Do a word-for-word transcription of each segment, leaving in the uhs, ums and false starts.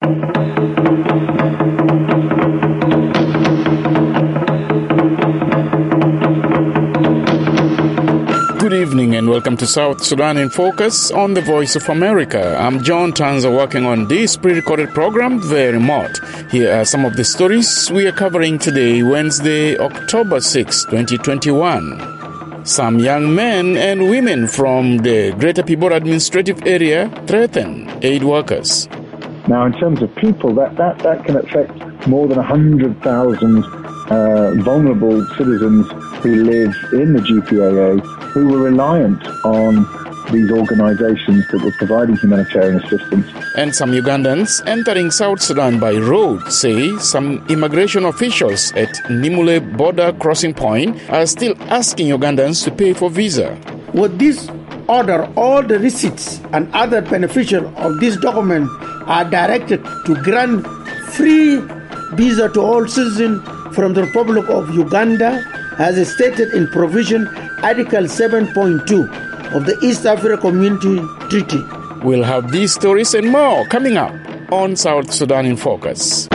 Good evening and welcome to South Sudan in Focus on the Voice of America. I'm John Tanza working on this pre-recorded program, The Remote. Here are some of the stories we are covering today, Wednesday, October sixth, twenty twenty-one. Some young men and women from the Greater Pibor administrative area threaten aid workers. Now, in terms of people, that, that, that can affect more than one hundred thousand uh, vulnerable citizens who live in the G P A A, who were reliant on these organizations that were providing humanitarian assistance. And some Ugandans entering South Sudan by road say some immigration officials at Nimule border crossing point are still asking Ugandans to pay for visa. With this order, all the receipts and other beneficiaries of this document are directed to grant free visa to all citizens from the Republic of Uganda, as stated in provision Article seven point two of the East Africa Community Treaty. We'll have these stories and more coming up on South Sudan in Focus.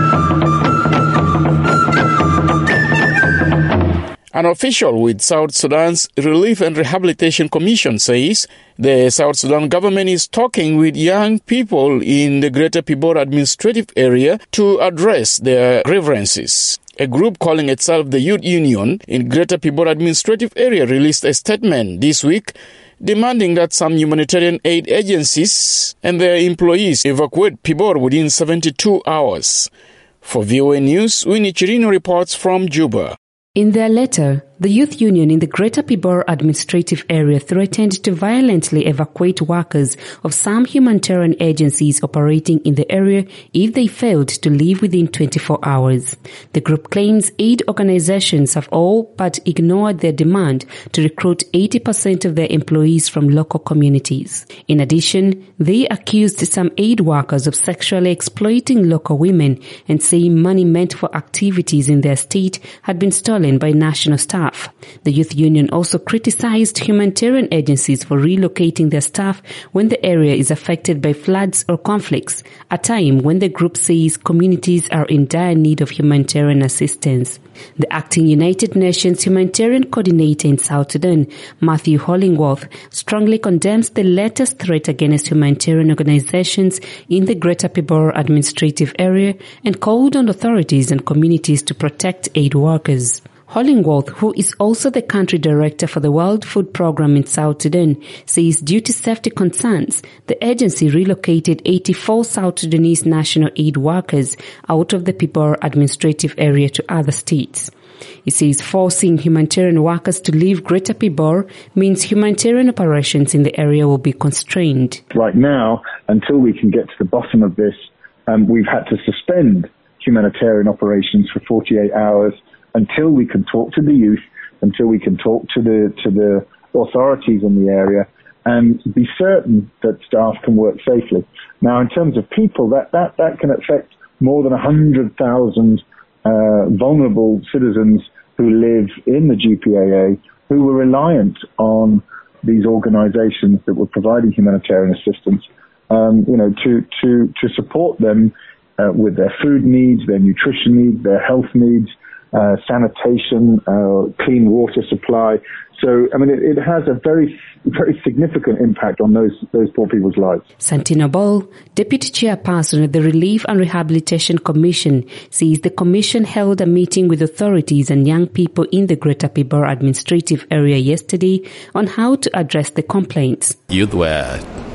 An official with South Sudan's Relief and Rehabilitation Commission says the South Sudan government is talking with young people in the Greater Pibor administrative area to address their grievances. A group calling itself the Youth Union in Greater Pibor administrative area released a statement this week demanding that some humanitarian aid agencies and their employees evacuate Pibor within seventy-two hours. For V O A News, Winnie Chirino reports from Juba. In their letter, the Youth Union in the Greater Pibor administrative area threatened to violently evacuate workers of some humanitarian agencies operating in the area if they failed to leave within twenty-four hours. The group claims aid organizations have all but ignored their demand to recruit eighty percent of their employees from local communities. In addition, they accused some aid workers of sexually exploiting local women and saying money meant for activities in their state had been stolen by national staff. The Youth Union also criticized humanitarian agencies for relocating their staff when the area is affected by floods or conflicts, a time when the group says communities are in dire need of humanitarian assistance. The acting United Nations humanitarian coordinator in South Sudan, Matthew Hollingworth, strongly condemns the latest threat against humanitarian organizations in the Greater Pibor administrative area and called on authorities and communities to protect aid workers. Hollingworth, who is also the country director for the World Food Programme in South Sudan, says due to safety concerns, the agency relocated eighty-four South Sudanese national aid workers out of the Pibor administrative area to other states. He says forcing humanitarian workers to leave Greater Pibor means humanitarian operations in the area will be constrained. Right now, until we can get to the bottom of this, um, we've had to suspend humanitarian operations for forty-eight hours until we can talk to the youth, until we can talk to the to the authorities in the area and be certain that staff can work safely. Now, in terms of people, that, that, that can affect more than one hundred thousand uh, vulnerable citizens who live in the G P A A, who were reliant on these organizations that were providing humanitarian assistance, um, you know, to, to, to support them uh, with their food needs, their nutrition needs, their health needs, Uh, sanitation, uh, clean water supply. So, I mean, it, it has a very, very significant impact on those those poor people's lives. Santino Ball, Deputy Chairperson of the Relief and Rehabilitation Commission, says the Commission held a meeting with authorities and young people in the Greater Pibor administrative area yesterday on how to address the complaints. Youth were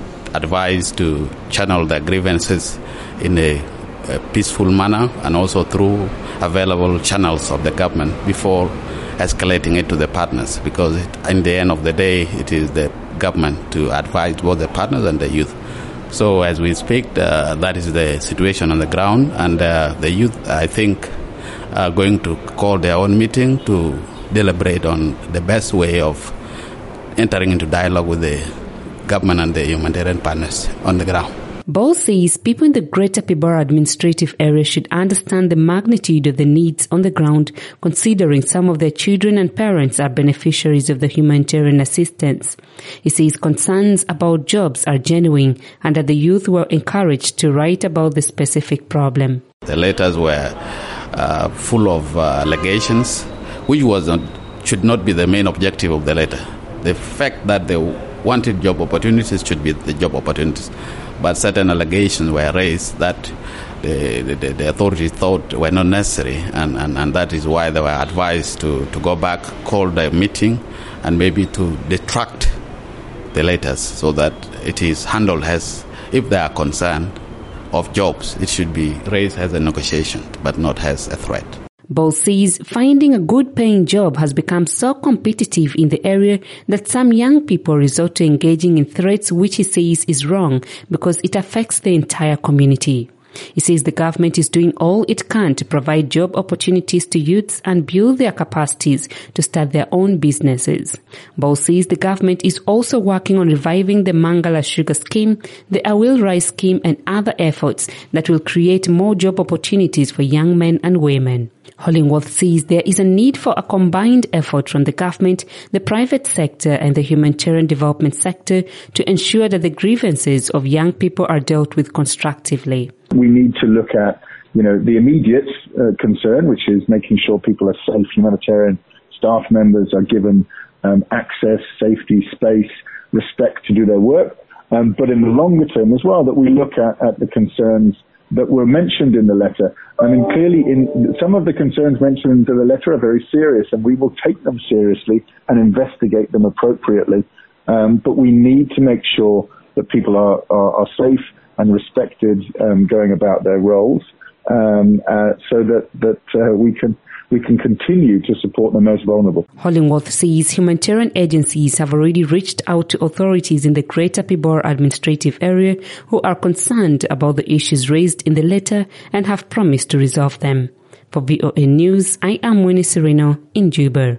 advised to channel their grievances in a a peaceful manner and also through available channels of the government before escalating it to the partners, because it, in the end of the day, it is the government to advise both the partners and the youth. So as we speak, uh, that is the situation on the ground, and uh, the youth, I think, are going to call their own meeting to deliberate on the best way of entering into dialogue with the government and the humanitarian partners on the ground. Ball says people in the Greater Pibora administrative area should understand the magnitude of the needs on the ground, considering some of their children and parents are beneficiaries of the humanitarian assistance. He says concerns about jobs are genuine and that the youth were encouraged to write about the specific problem. The letters were uh, full of uh, allegations, which was not, should not be the main objective of the letter. The fact that they wanted job opportunities should be the job opportunities. But certain allegations were raised that the, the, the authorities thought were not necessary, and, and, and that is why they were advised to, to go back, call the meeting, and maybe to detract the letters so that it is handled as, if they are concerned of jobs, it should be raised as a negotiation, but not as a threat. Ball says finding a good paying job has become so competitive in the area that some young people resort to engaging in threats, which he says is wrong because it affects the entire community. He says the government is doing all it can to provide job opportunities to youths and build their capacities to start their own businesses. Ball says the government is also working on reviving the Mangala Sugar Scheme, the Awil Rice Scheme and other efforts that will create more job opportunities for young men and women. Hollingworth says there is a need for a combined effort from the government, the private sector and the humanitarian development sector to ensure that the grievances of young people are dealt with constructively. We need to look at, you know, the immediate uh, concern, which is making sure people are safe, humanitarian staff members are given um, access, safety, space, respect to do their work. Um, but in the longer term as well, that we look at, at the concerns that were mentioned in the letter. I mean, clearly, in some of the concerns mentioned in the letter are very serious, and we will take them seriously and investigate them appropriately. Um, but we need to make sure that people are, are, are safe and respected um, going about their roles, um, uh, so that that uh, we can we can continue to support the most vulnerable. Hollingworth says humanitarian agencies have already reached out to authorities in the Greater Pibora administrative area who are concerned about the issues raised in the letter and have promised to resolve them. For V O A News, I am Winnie Sereno in Juba.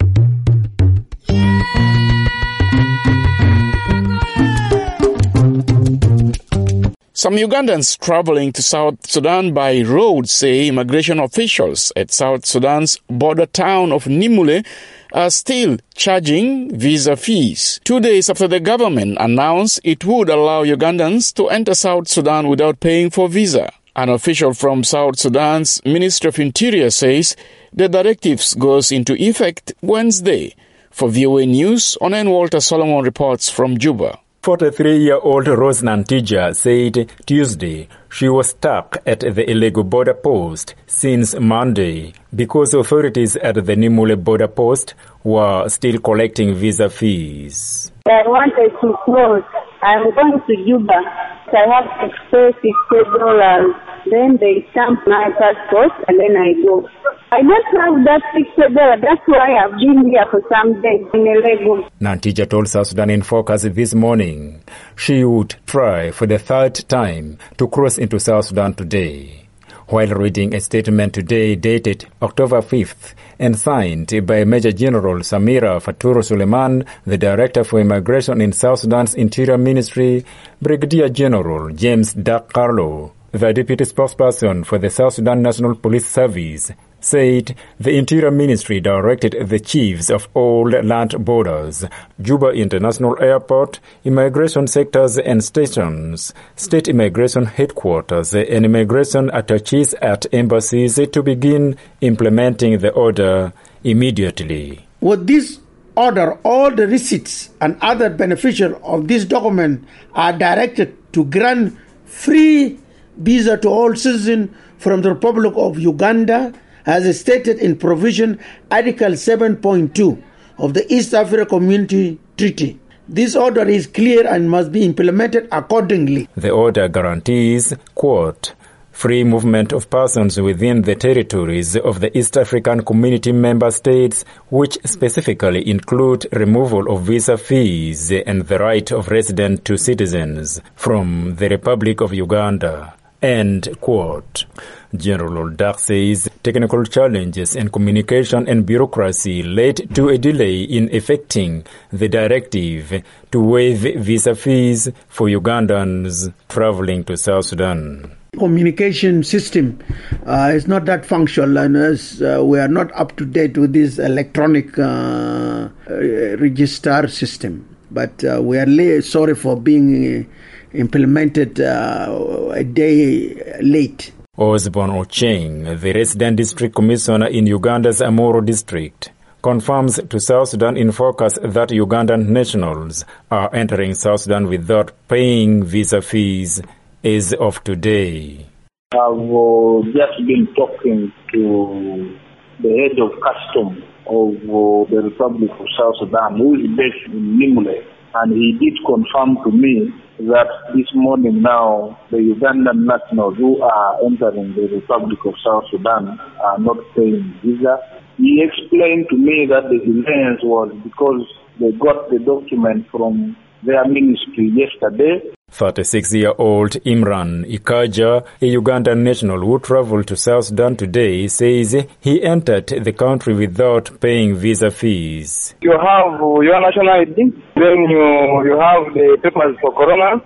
Some Ugandans traveling to South Sudan by road say immigration officials at South Sudan's border town of Nimule are still charging visa fees. Two days after the government announced it would allow Ugandans to enter South Sudan without paying for visa. An official from South Sudan's Ministry of Interior says the directives goes into effect Wednesday. For V O A News, Onen Walter Solomon reports from Juba. forty-three-year-old Rose Nantija said Tuesday she was stuck at the illegal border post since Monday because authorities at the Nimule border post were still collecting visa fees. I wanted to cross. I'm going to Juba. I have to pay fifty dollars. Then they stamp my passport and then I go. I don't have that fifty dollars. That's why I've been here for some days in Lagos. Nantija told South Sudan in Focus this morning she would try for the third time to cross into South Sudan today. While reading a statement today dated October fifth and signed by Major General Samira Faturu Suleiman, the Director for Immigration in South Sudan's Interior Ministry, Brigadier General James Dak Carlo, the Deputy Spokesperson for the South Sudan National Police Service, said the Interior Ministry directed the chiefs of all land borders, Juba International Airport, immigration sectors and stations, state immigration headquarters, and immigration attaches at embassies to begin implementing the order immediately. With this order, all the receipts and other beneficiaries of this document are directed to grant free visa to all citizens from the Republic of Uganda, as stated in provision Article seven point two of the East Africa Community Treaty. This order is clear and must be implemented accordingly. The order guarantees, quote, free movement of persons within the territories of the East African Community member states, which specifically include removal of visa fees and the right of resident to citizens from the Republic of Uganda. End quote. General Dak says technical challenges in communication and bureaucracy led to a delay in effecting the directive to waive visa fees for Ugandans traveling to South Sudan. Communication system uh, is not that functional, and as uh, we are not up to date with this electronic uh, uh, register system. But uh, we are la- sorry for being uh, implemented uh, a day late. Osborne Ocheng, the resident district commissioner in Uganda's Amoro district, confirms to South Sudan in Focus that Ugandan nationals are entering South Sudan without paying visa fees as of today. I've uh, just been talking to the head of custom of uh, the Republic of South Sudan, who is based in Nimule, and he did confirm to me that this morning now the Ugandan nationals who are entering the Republic of South Sudan are not paying visa. He explained to me that the delay was because they got the document from their ministry yesterday. thirty-six-year-old Imran Ikaja, a Ugandan national who traveled to South Sudan today, says he entered the country without paying visa fees. You have your national I D, then you you have the papers for corona,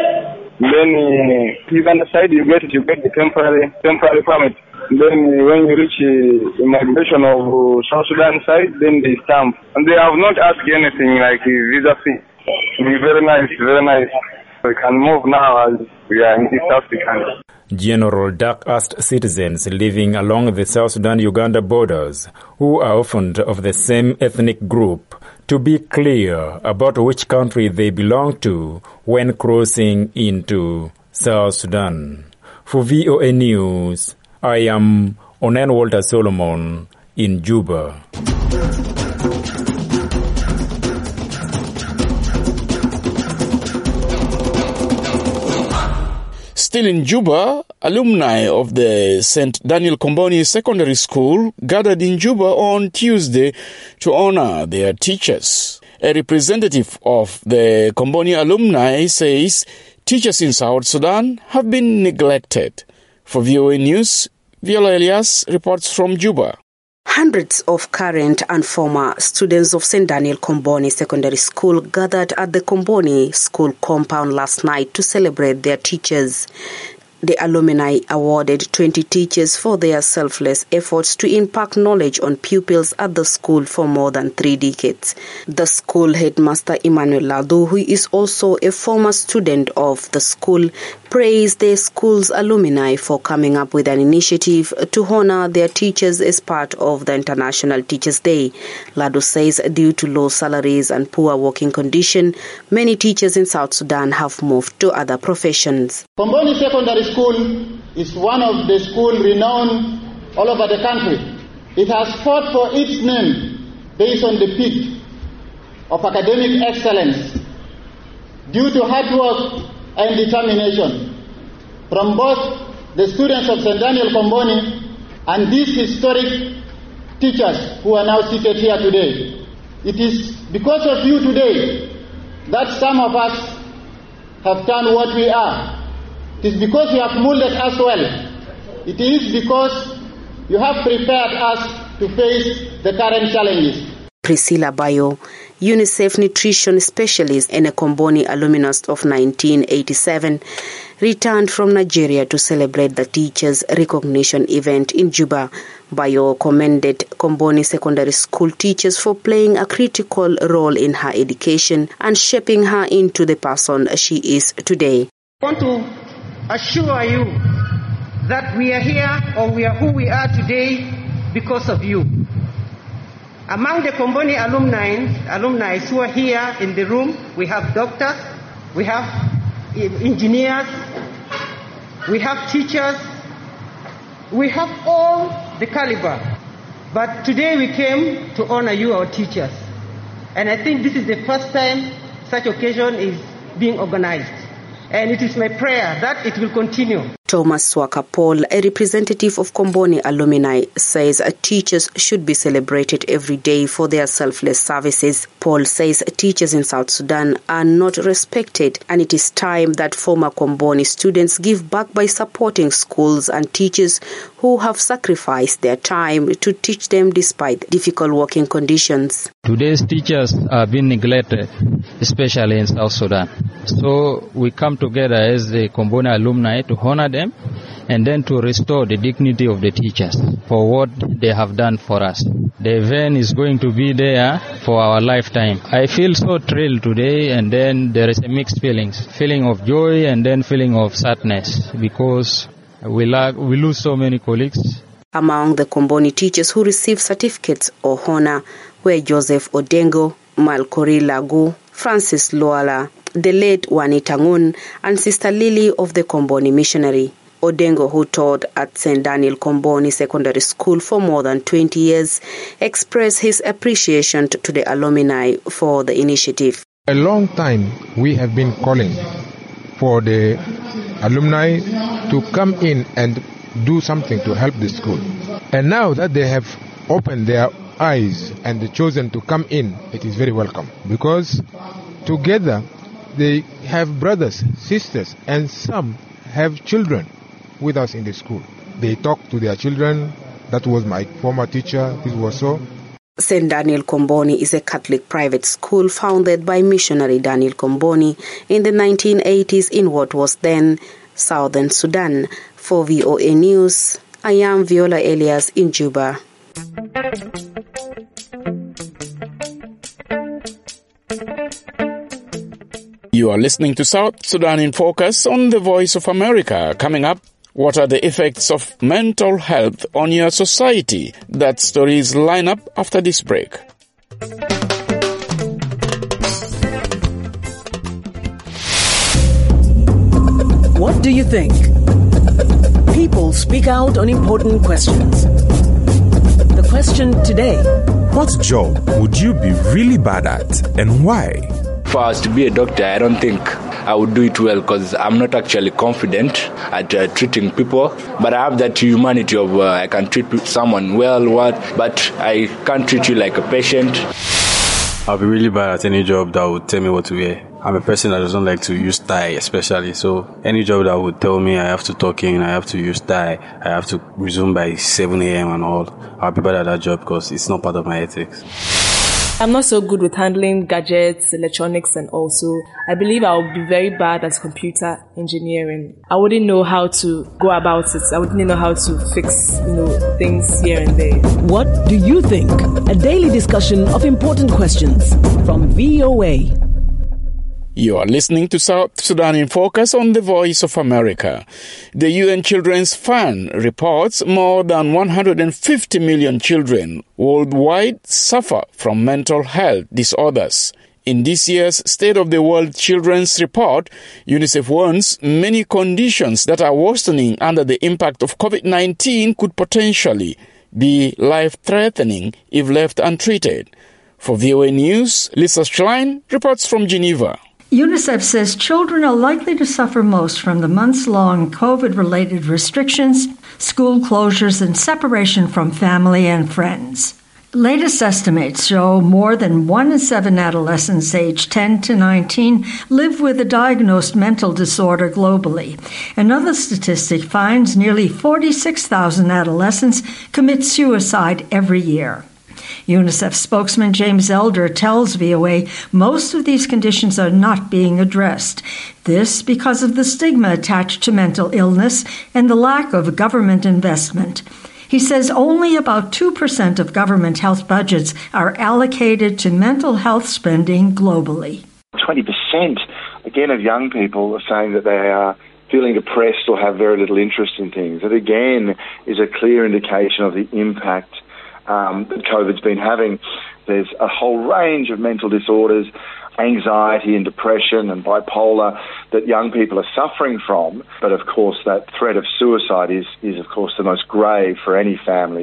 then uh, Uganda side you get you get the temporary temporary permit. Then uh, when you reach uh, immigration of uh, South Sudan side, then they stamp, and they have not asked anything like uh, visa fee. Very nice, very nice. We can move now as we are in East Africa. General Dak asked citizens living along the South Sudan-Uganda borders, who are often of the same ethnic group, to be clear about which country they belong to when crossing into South Sudan. For V O A News, I am Onen Walter Solomon in Juba. Still in Juba, alumni of the Saint Daniel Comboni Secondary School gathered in Juba on Tuesday to honor their teachers. A representative of the Comboni alumni says teachers in South Sudan have been neglected. For V O A News, Viola Elias reports from Juba. Hundreds of current and former students of Saint Daniel Comboni Secondary School gathered at the Comboni School compound last night to celebrate their teachers. The alumni awarded twenty teachers for their selfless efforts to impart knowledge on pupils at the school for more than three decades. The school headmaster Emmanuel Ladu, who is also a former student of the school, praised the school's alumni for coming up with an initiative to honor their teachers as part of the International Teachers' Day. Ladu says due to low salaries and poor working conditions, many teachers in South Sudan have moved to other professions. Comboni Secondary School is one of the schools renowned all over the country. It has fought for its name based on the peak of academic excellence due to hard work and determination from both the students of Saint Daniel Comboni and these historic teachers who are now seated here today. It is because of you today that some of us have done what we are. It is because you have molded us well. It is because you have prepared us to face the current challenges. Priscilla Bayo, UNICEF nutrition specialist and a Comboni alumnus of nineteen eighty-seven, returned from Nigeria to celebrate the teachers' recognition event in Juba. Bayo commended Comboni Secondary School teachers for playing a critical role in her education and shaping her into the person she is today. I want to assure you that we are here, or we are who we are today because of you. Among the Comboni alumni, alumni who are here in the room, we have doctors, we have engineers, we have teachers, we have all the caliber. But today we came to honor you, our teachers. And I think this is the first time such occasion is being organized. And it is my prayer that it will continue. Thomas Swaka Paul, a representative of Comboni alumni, says teachers should be celebrated every day for their selfless services. Paul says teachers in South Sudan are not respected, and it is time that former Comboni students give back by supporting schools and teachers who have sacrificed their time to teach them despite difficult working conditions. Today's teachers are being neglected, especially in South Sudan. So we come together as the Comboni alumni to honor them and then to restore the dignity of the teachers for what they have done for us. The event is going to be there for our lifetime. I feel so thrilled today, and then there is a mixed feelings, feeling of joy and then feeling of sadness because we, lack, we lose so many colleagues. Among the Comboni teachers who received certificates of honor were Joseph Odengo, Malkori Lagu, Francis Luala, the late Wanita Ngun, and Sister Lily of the Comboni Missionary. Odengo, who taught at Saint Daniel Comboni Secondary School for more than twenty years, expressed his appreciation to the alumni for the initiative. A long time we have been calling for the alumni to come in and do something to help the school. And now that they have opened their eyes and chosen to come in, it is very welcome, because together they have brothers, sisters, and some have children with us in the school. They talk to their children. That was my former teacher. This was so. Saint Daniel Comboni is a Catholic private school founded by missionary Daniel Comboni in the nineteen eighties in what was then Southern Sudan. For V O A News, I am Viola Elias in Juba. You are listening to South Sudan in Focus on the Voice of America. Coming up, what are the effects of mental health on your society? That stories line up after this break. What do you think? People speak out on important questions. The question today: what job would you be really bad at, and why? If I was to be a doctor, I don't think I would do it well, because I'm not actually confident at uh, treating people. But I have that humanity of uh, I can treat someone well, what, but I can't treat you like a patient. I'll be really bad at any job that would tell me what to wear. I'm a person that doesn't like to use tie, especially. So any job that would tell me I have to talk in, I have to use tie, I have to resume by seven a.m. and all, I'll be bad at that job because it's not part of my ethics. I'm not so good with handling gadgets, electronics, and also I believe I would be very bad at computer engineering. I wouldn't know how to go about it. I wouldn't know how to fix, you know, things here and there. What do you think? A daily discussion of important questions from V O A. You are listening to South Sudan in Focus on the Voice of America. The U N Children's Fund reports more than one hundred fifty million children worldwide suffer from mental health disorders. In this year's State of the World Children's Report, UNICEF warns many conditions that are worsening under the impact of COVID nineteen could potentially be life-threatening if left untreated. For V O A News, Lisa Schlein reports from Geneva. UNICEF says children are likely to suffer most from the months-long COVID-related restrictions, school closures, and separation from family and friends. Latest estimates show more than one in seven adolescents aged ten to nineteen live with a diagnosed mental disorder globally. Another statistic finds nearly forty-six thousand adolescents commit suicide every year. UNICEF spokesman James Elder tells V O A most of these conditions are not being addressed. This because of the stigma attached to mental illness and the lack of government investment. He says only about two percent of government health budgets are allocated to mental health spending globally. twenty percent, again, of young people are saying that they are feeling depressed or have very little interest in things. That, again, is a clear indication of the impact Um, that COVID's been having. There's a whole range of mental disorders, anxiety and depression and bipolar that young people are suffering from. But of course, that threat of suicide is, is of course, the most grave for any family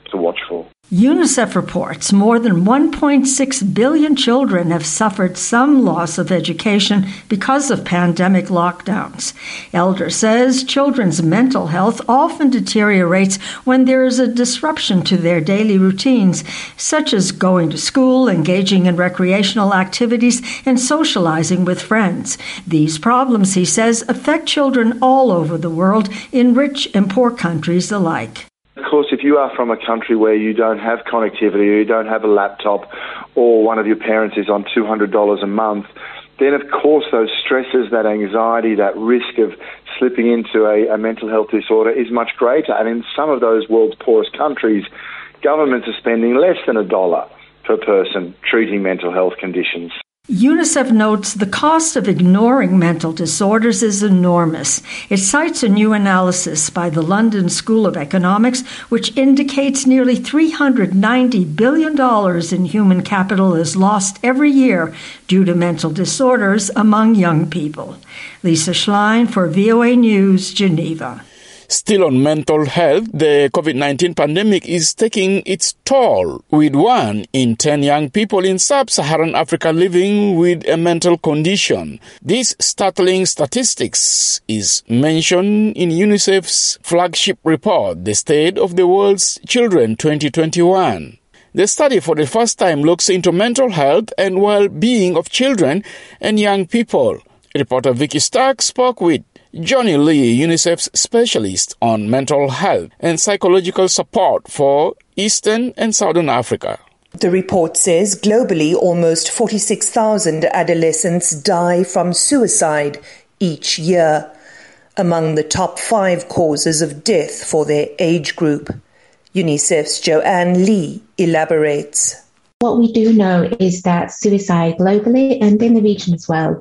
to watch for. UNICEF reports more than one point six billion children have suffered some loss of education because of pandemic lockdowns. Elder says children's mental health often deteriorates when there is a disruption to their daily routines, such as going to school, engaging in recreational activities, and socializing with friends. These problems, he says, affect children all over the world, in rich and poor countries alike. Of course, if you are from a country where you don't have connectivity or you don't have a laptop or one of your parents is on two hundred dollars a month, then of course those stresses, that anxiety, that risk of slipping into a, a mental health disorder is much greater. And in some of those world's poorest countries, governments are spending less than a dollar per person treating mental health conditions. UNICEF notes the cost of ignoring mental disorders is enormous. It cites a new analysis by the London School of Economics, which indicates nearly three hundred ninety billion dollars in human capital is lost every year due to mental disorders among young people. Lisa Schlein for V O A News, Geneva. Still on mental health, the COVID nineteen pandemic is taking its toll, with one in ten young people in sub-Saharan Africa living with a mental condition. This startling statistics is mentioned in UNICEF's flagship report, The State of the World's Children twenty twenty-one. The study for the first time looks into mental health and well-being of children and young people. Reporter Vicky Stark spoke with Johnny Lee, UNICEF's specialist on mental health and psychological support for Eastern and Southern Africa. The report says globally almost forty-six thousand adolescents die from suicide each year, among the top five causes of death for their age group. UNICEF's Joanne Lee elaborates. What we do know is that suicide globally and in the region as well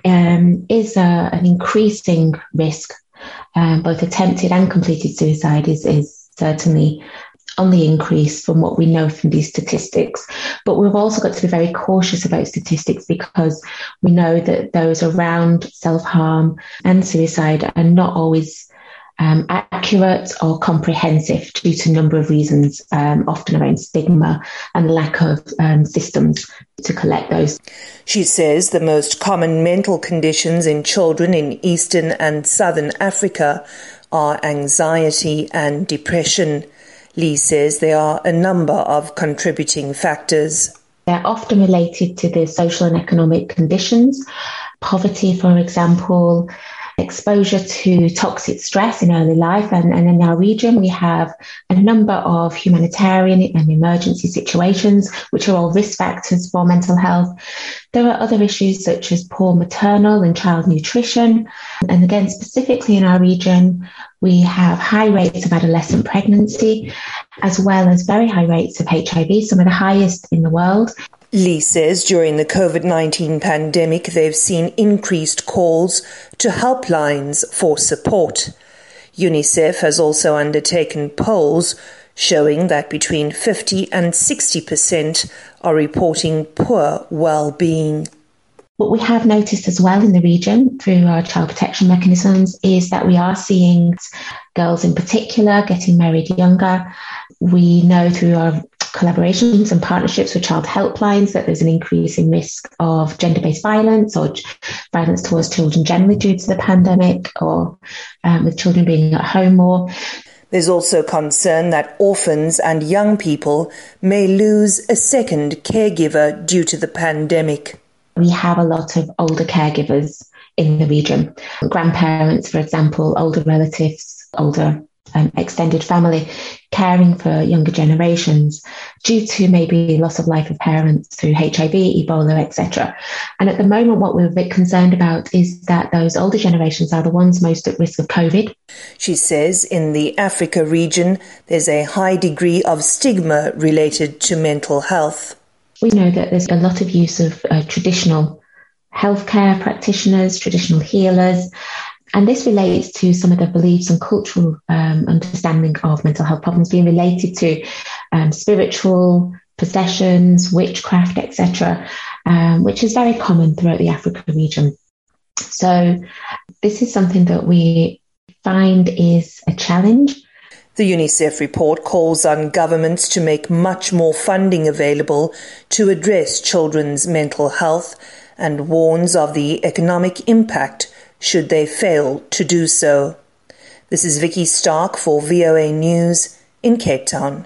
Um, is uh, an increasing risk. Um, both attempted and completed suicide is, is certainly on the increase from what we know from these statistics. But we've also got to be very cautious about statistics because we know that those around self-harm and suicide are not always Um, accurate or comprehensive due to a number of reasons, um, often around stigma and lack of um, systems to collect those. She says the most common mental conditions in children in Eastern and Southern Africa are anxiety and depression. Lee says there are a number of contributing factors. They're often related to the social and economic conditions. Poverty, for example, exposure to toxic stress in early life, and, and in our region we have a number of humanitarian and emergency situations which are all risk factors for mental health. There are other issues such as poor maternal and child nutrition, and again specifically in our region we have high rates of adolescent pregnancy as well as very high rates of H I V, some of the highest in the world. Lee says during the COVID nineteen pandemic, they've seen increased calls to helplines for support. UNICEF has also undertaken polls showing that between fifty and sixty percent are reporting poor well-being. What we have noticed as well in the region through our child protection mechanisms is that we are seeing girls in particular getting married younger. We know through our collaborations and partnerships with child helplines that there's an increasing risk of gender-based violence or violence towards children generally due to the pandemic, or um, with children being at home more. There's also concern that orphans and young people may lose a second caregiver due to the pandemic. We have a lot of older caregivers in the region. Grandparents, for example, older relatives, older Um, extended family caring for younger generations due to maybe loss of life of parents through H I V, Ebola, et cetera. And at the moment, what we're a bit concerned about is that those older generations are the ones most at risk of COVID. She says in the Africa region, there's a high degree of stigma related to mental health. We know that there's a lot of use of uh, traditional healthcare practitioners, traditional healers. And this relates to some of the beliefs and cultural um, understanding of mental health problems being related to um, spiritual possessions, witchcraft, et cetera, um, which is very common throughout the Africa region. So this is something that we find is a challenge. The UNICEF report calls on governments to make much more funding available to address children's mental health and warns of the economic impact should they fail to do so. This is Vicky Stark for V O A News in Cape Town.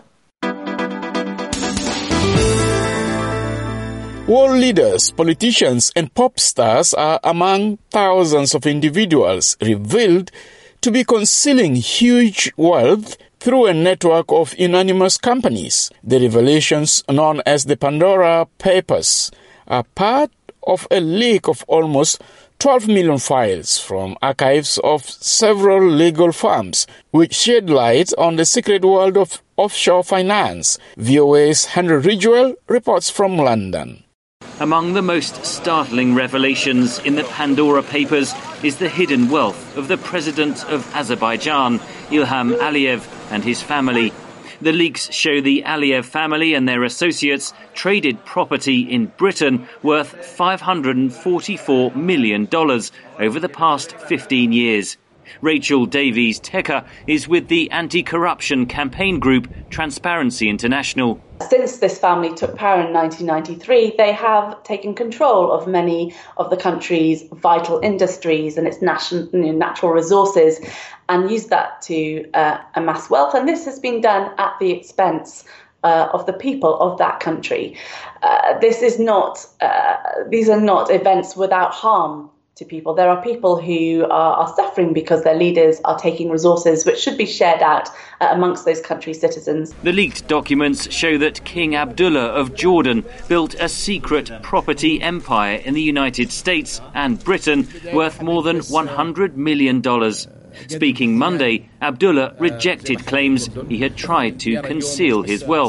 World leaders, politicians and pop stars are among thousands of individuals revealed to be concealing huge wealth through a network of anonymous companies. The revelations, known as the Pandora Papers, are part of a leak of almost twelve million files from archives of several legal firms, which shed light on the secret world of offshore finance. V O A's Henry Ridgewell reports from London. Among the most startling revelations in the Pandora Papers is the hidden wealth of the president of Azerbaijan, Ilham Aliyev, and his family. The leaks show the Aliyev family and their associates traded property in Britain worth five hundred forty-four million dollars over the past fifteen years. Rachel Davies Tecker is with the anti-corruption campaign group Transparency International. Since this family took power in nineteen ninety-three, they have taken control of many of the country's vital industries and its national, you know, natural resources and used that to uh, amass wealth. And this has been done at the expense uh, of the people of that country. Uh, this is not, uh, these are not events without harm to people. There are people who are, are suffering because their leaders are taking resources which should be shared out uh, amongst those countries' citizens. The leaked documents show that King Abdullah of Jordan built a secret property empire in the United States and Britain worth more than one hundred million dollars. Speaking Monday, Abdullah rejected claims he had tried to conceal his wealth.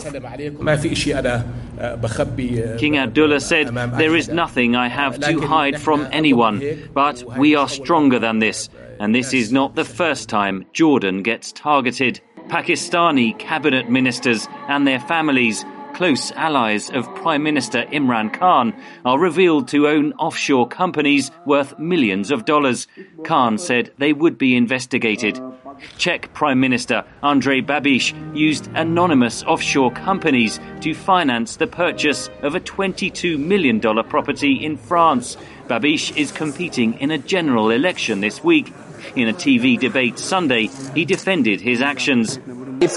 King Abdullah said, "There is nothing I have to hide from anyone, but we are stronger than this, and this is not the first time Jordan gets targeted." Pakistani cabinet ministers and their families, close allies of Prime Minister Imran Khan, are revealed to own offshore companies worth millions of dollars. Khan said they would be investigated. Czech Prime Minister Andrej Babiš used anonymous offshore companies to finance the purchase of a twenty-two million dollars property in France. Babiš is competing in a general election this week. In a T V debate Sunday, he defended his actions. The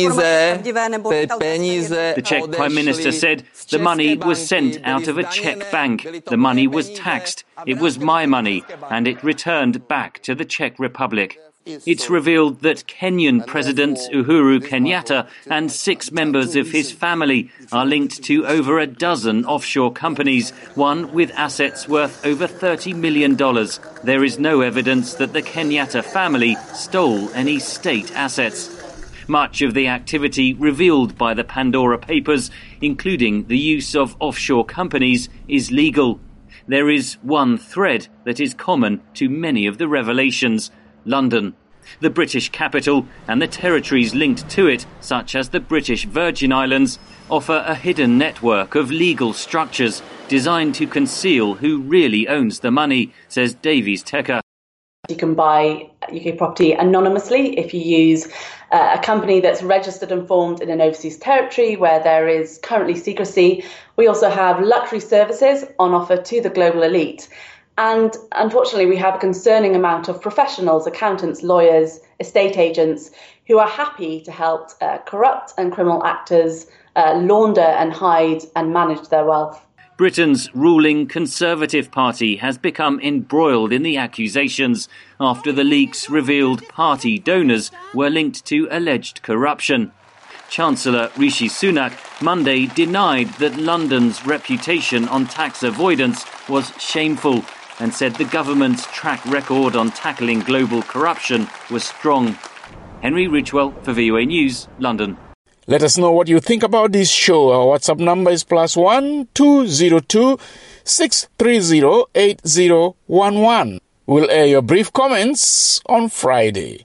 Czech Prime Minister said the money was sent out of a Czech bank. The money was taxed. It was my money, and it returned back to the Czech Republic. It's revealed that Kenyan President Uhuru Kenyatta and six members of his family are linked to over a dozen offshore companies, one with assets worth over thirty million dollars. There is no evidence that the Kenyatta family stole any state assets. Much of the activity revealed by the Pandora Papers, including the use of offshore companies, is legal. There is one thread that is common to many of the revelations: London. The British capital and the territories linked to it, such as the British Virgin Islands, offer a hidden network of legal structures designed to conceal who really owns the money, says Davies Tecker. You can buy U K property anonymously if you use uh, a company that's registered and formed in an overseas territory where there is currently secrecy. We also have luxury services on offer to the global elite. And unfortunately, we have a concerning amount of professionals, accountants, lawyers, estate agents who are happy to help uh, corrupt and criminal actors uh, launder and hide and manage their wealth. Britain's ruling Conservative Party has become embroiled in the accusations after the leaks revealed party donors were linked to alleged corruption. Chancellor Rishi Sunak Monday denied that London's reputation on tax avoidance was shameful and said the government's track record on tackling global corruption was strong. Henry Ridgewell for V O A News, London. Let us know what you think about this show. Our WhatsApp number is plus one two zero two six three zero eight zero one one. We'll air your brief comments on Friday.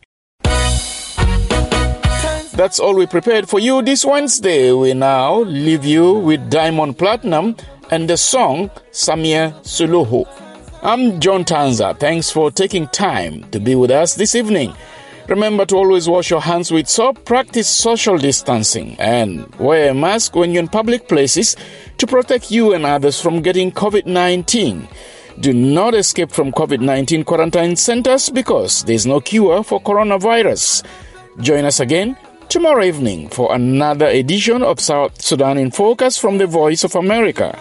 That's all we prepared for you this Wednesday. We now leave you with Diamond Platinum and the song Samia Suluhu. I'm John Tanza. Thanks for taking time to be with us this evening. Remember to always wash your hands with soap, practice social distancing, and wear a mask when you're in public places to protect you and others from getting COVID nineteen. Do not escape from COVID nineteen quarantine centers because there's no cure for coronavirus. Join us again tomorrow evening for another edition of South Sudan in Focus from the Voice of America.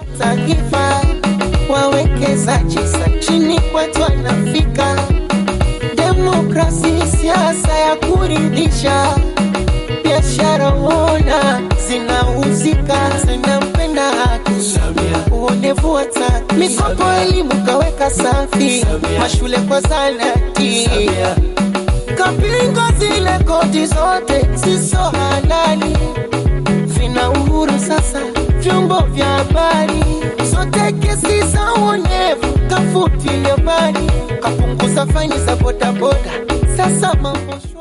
Demokrasi siasa ya kuridhisha, biashara uona zinauzika, zinampenda haki, uonevu wataki, mikopo elimu kaweka safi, mashule kwa zanati, kapinga zile kodi zote siso halali, vina uhuru sasa vyombo vya habari, zote kesi za uonevu kafutilia mbali, kapunguza faini za boda boda, sasa mambo